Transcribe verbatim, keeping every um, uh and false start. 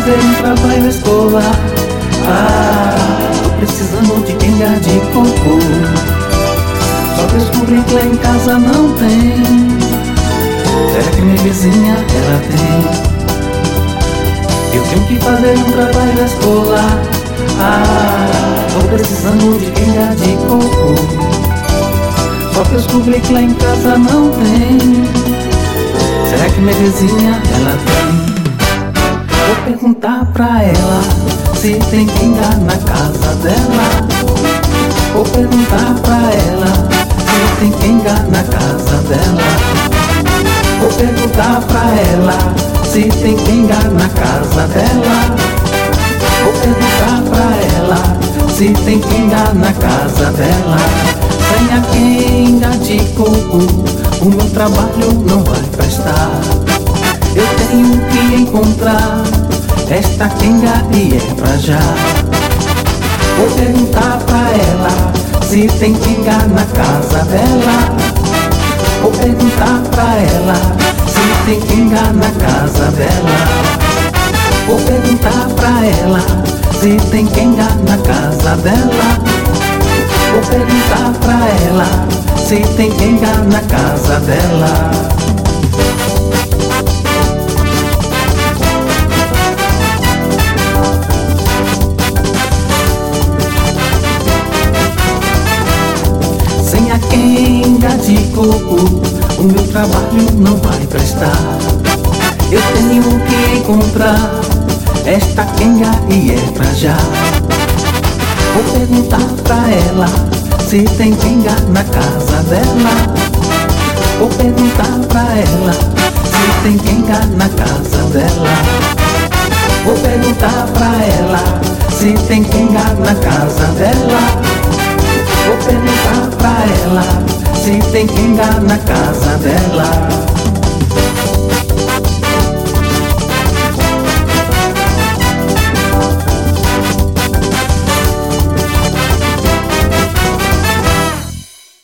fazer um trabalho escolar. Ah, tô precisando de quenga de cocô. Só descobri que lá em casa não tem. Será que minha vizinha ela tem? Eu tenho que fazer um trabalho escolar. Ah, tô precisando de quenga de cocô. Só que eu descobri que lá em casa não tem. Será que minha vizinha ela tem? Vou perguntar pra ela se tem quenga na casa dela. Vou perguntar pra ela se tem quenga na casa dela. Vou perguntar pra ela se tem quenga na casa dela. Vou perguntar pra ela se tem quenga na casa dela. Sem a quenga de coco, o meu trabalho não vai prestar. Eu tenho que encontrar esta quenga e é pra já. Vou perguntar pra ela se tem quenga na casa dela. Vou perguntar pra ela se tem quenga na casa dela. Vou perguntar pra ela se tem quenga na casa dela. Vou perguntar pra ela se tem quenga na casa dela. Sem a quenga de coco, o meu trabalho não vai prestar. Eu tenho que encontrar esta quenga e é pra já. Vou perguntar pra ela se tem quenga na casa dela. Vou perguntar pra ela se tem quenga na casa dela. Vou perguntar pra ela se tem quenga na casa dela. Vou perguntar pra ela se tem quenga na casa dela.